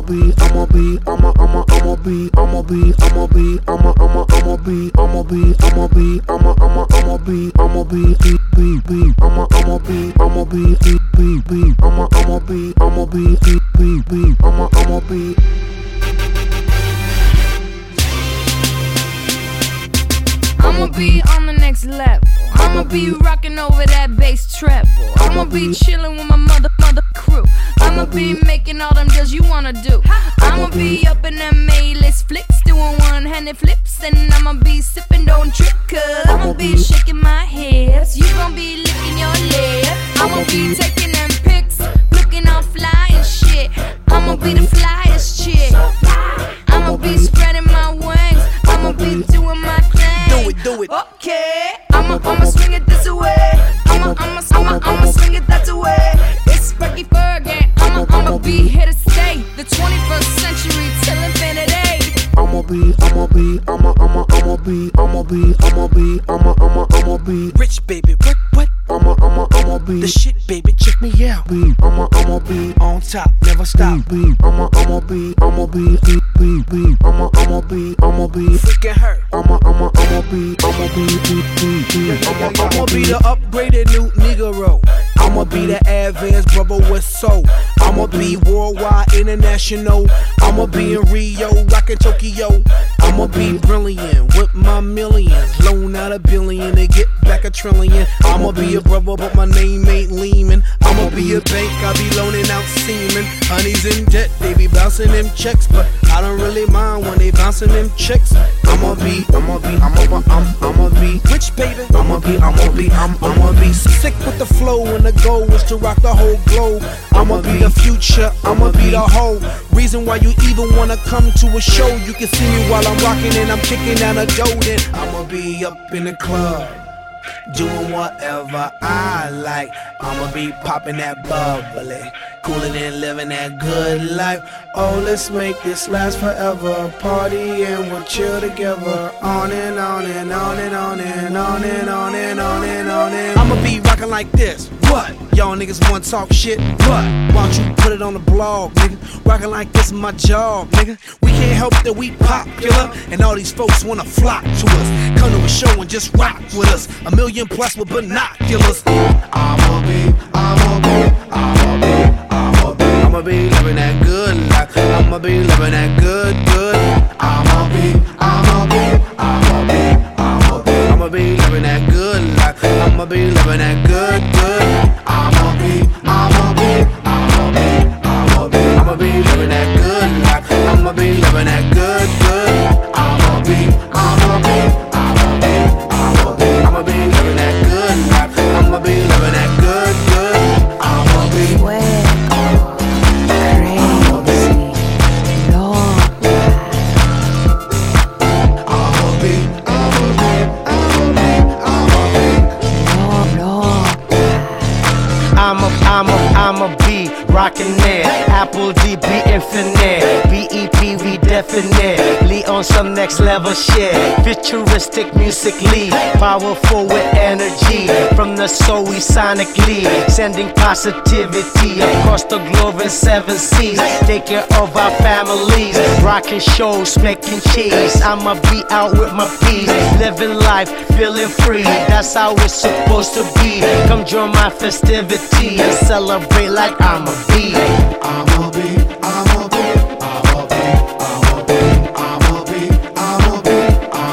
be, I'ma be, I'ma be, I'ma be, I'ma be, I'ma be, I'ma be, I'ma be, I'ma be, I'ma be, I'ma be, be, I'ma be, I'ma be, be, I'ma be, I'ma be, be, I'ma be. I'ma be on the next level. I'ma be rocking over that bass treble. I'ma be chilling with my mother crew. I'ma be making all them deals you wanna do. I'ma be up in them A-list flicks, doing one-handed flips, and I'ma be sipping, don't trip, cause I'ma be shaking my hips. You gon' be licking your lips. I'ma be taking them pics, looking all fly and shit. I'ma be the flyest chick. I'ma be spreading my wings. I'ma be doing my thing. Do it. Okay, I'ma swing it this way. I'ma swing it that way. It's Frankie Fergie. I'ma be here to stay. The 21st century till infinity. I'ma be Rich baby, what? I'ma be The shit, baby, check me out. I'ma be On top, never stop. I'ma be Freaking hurt. I'ma be I'ma be the upgraded new Negro. I'ma be the advanced brother with soul. I'ma be worldwide, international. I'ma be in Rio, rockin' Tokyo. I'ma be brilliant with my millions. Loan out $1 billion to get back $1 trillion. I'ma be a brother, but my name ain't Lehman. I'ma be a bank, I be loaning out semen. Honey's in debt, they be bouncing them checks, but I don't really mind when they bouncing them checks. I'ma be rich, baby. I'ma be sick with the flow, and the goal is to rock the whole globe. I'ma be the future, I'ma be the whole reason why you even wanna come to a show. You can see me while I'm rocking and I'm kicking down a dough. Then I'ma be up in the club, doing whatever I like. I'ma be popping that bubbly, cooling and living that good life. Oh, let's make this last forever. Party and we'll chill together. On and on and on and on and on and on and on and on and. I'ma be rocking like this. What? Y'all niggas wanna talk shit? What? Why don't you put it on the blog, nigga? Rocking like this is my job, nigga. We can't help that we popular, and all these folks wanna flock to us. Come to a show and just rock with us. 1 million plus with binoculars. I'ma be living that good life. I'ma be living that good. I'ma be living that good life. I'ma be living that good. I'ma be living that good life. I'ma be living that good. I'ma be living that good life. I'ma be living that good. I'ma be. I'ma be rockin' it. Apple DB infinite. BEP we definitely on some next level shit. Futuristic musically, powerful with energy. From the soul we sonically sending positivity across the globe in 7 seas. Take care of our families, rocking shows, making cheese. I'ma be out with my peace, living life, feeling free. That's how it's supposed to be. Come join my festivity and celebrate like I'ma be.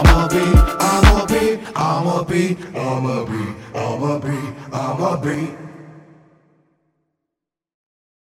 I'ma be.